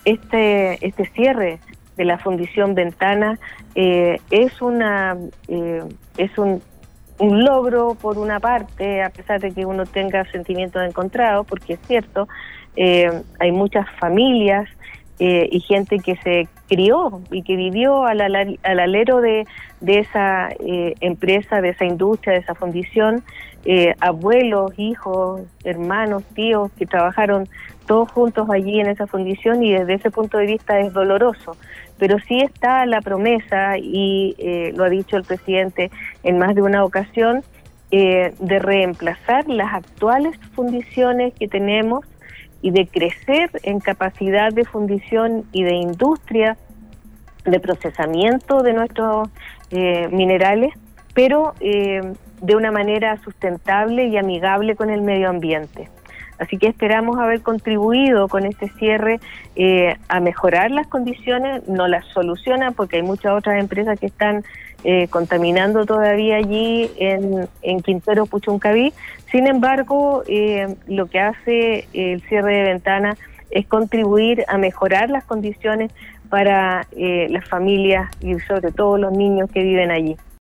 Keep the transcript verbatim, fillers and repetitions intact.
este, este cierre de la Fundición Ventana eh, es una eh, es un, un logro por una parte, a pesar de que uno tenga sentimientos encontrados, porque es cierto, eh, hay muchas familias eh, y gente que se crió y que vivió al, al, al alero de, de esa eh, empresa, de esa industria, de esa fundición, eh, abuelos, hijos, hermanos, tíos que trabajaron todos juntos allí en esa fundición, y desde ese punto de vista es doloroso. Pero sí está la promesa, y eh, lo ha dicho el presidente en más de una ocasión, eh, de reemplazar las actuales fundiciones que tenemos y de crecer en capacidad de fundición y de industria de procesamiento de nuestros eh, minerales, pero eh, de una manera sustentable y amigable con el medio ambiente. Así que esperamos haber contribuido con este cierre eh, a mejorar las condiciones. No las soluciona, porque hay muchas otras empresas que están eh, contaminando todavía allí en, en Quintero Puchuncaví. Sin embargo, eh, lo que hace el cierre de Ventana es contribuir a mejorar las condiciones para eh, las familias y sobre todo los niños que viven allí.